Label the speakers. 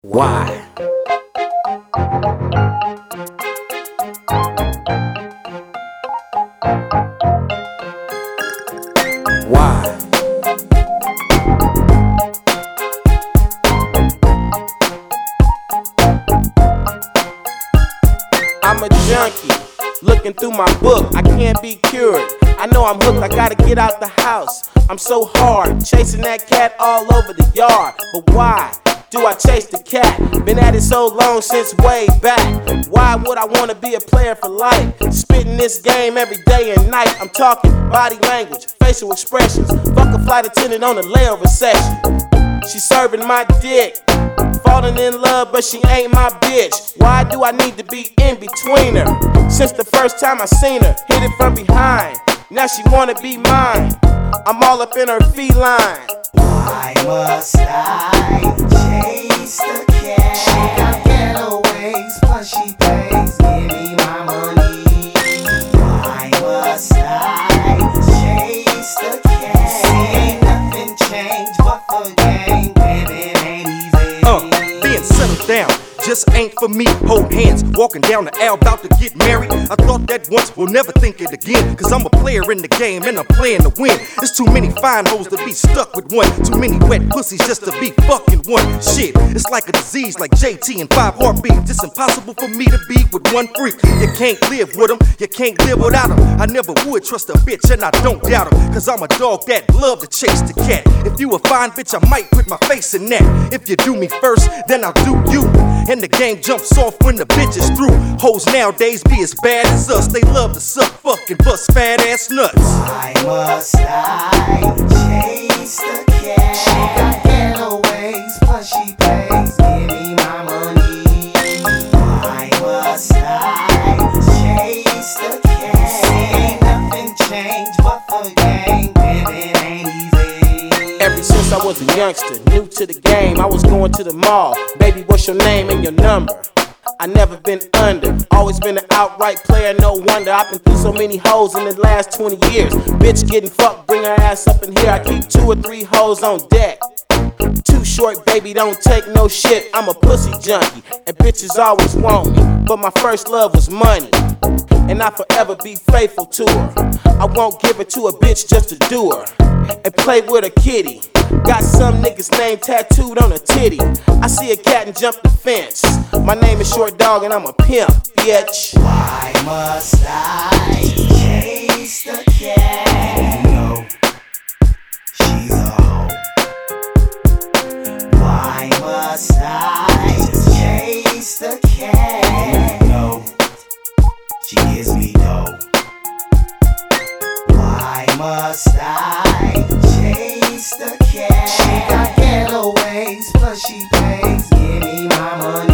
Speaker 1: Why? Why? I'm a junkie, looking through my book, I can't be cured. I know I'm hooked, I gotta get out the house. I'm so hard, chasing that cat all over the yard. But why do I chase the cat? Been at it so long, since way back. Why would I wanna be a player for life? Spitting this game every day and night. I'm talking body language, facial expressions. Fuck a flight attendant on a layover session. She serving my dick, falling in love, but she ain't my bitch. Why do I need to be in between her? Since the first time I seen her, hit it from behind. Now she wanna be mine. I'm all up in her feline.
Speaker 2: Why must I chase the cat? She got getaways, plus she pays. Give me my money. Why must I chase the cat? See, ain't nothing changed but for game. Living ain't easy.
Speaker 3: Being settled down just ain't for me. Hold hands, walking down the aisle, about to get married. I thought that once, will never think it again. Cause I'm a player in the game and I'm playing to win. There's too many fine hoes to be stuck with one. Too many wet pussies just to be fucking one. Shit, it's like a disease like JT and 5 heartbeats. It's impossible for me to be with one freak. You can't live with them, you can't live without them. I never would trust a bitch and I don't doubt them. Cause I'm a dog that love to chase the cat. If you a fine bitch, I might put my face in that. If you do me first, then I'll do you. And the game jumps off when the bitch is through. Hoes nowadays be as bad as us. They love to suck, fuck, and bust fat ass nuts.
Speaker 2: Why must I chase the cat? She got getaways, plus she pays. Give me my money. Why must I chase the cat? See, ain't nothing changed but for game. Living ain't easy.
Speaker 1: Ever since I was a youngster, new to the game, I was going to the mall. Baby, what's your name and your number? I never been under, always been an outright player, no wonder. I've been through so many hoes in the last 20 years. Bitch getting fucked, bring her ass up in here. I keep 2 or 3 hoes on deck. Too short, baby, don't take no shit. I'm a pussy junkie, and bitches always want me. But my first love was money, and I'll forever be faithful to her. I won't give it to a bitch just to do her, and play with a kitty. Got some niggas' name tattooed on a titty. I see a cat and jump the fence. My name is Short Dog and I'm a pimp, bitch.
Speaker 2: Why must I chase the cat? You know, she's a hoe. Why must I chase the cat? You know, she gives me dough. Why must I chase the cat? She got getaways, plus she pays. Give me my money.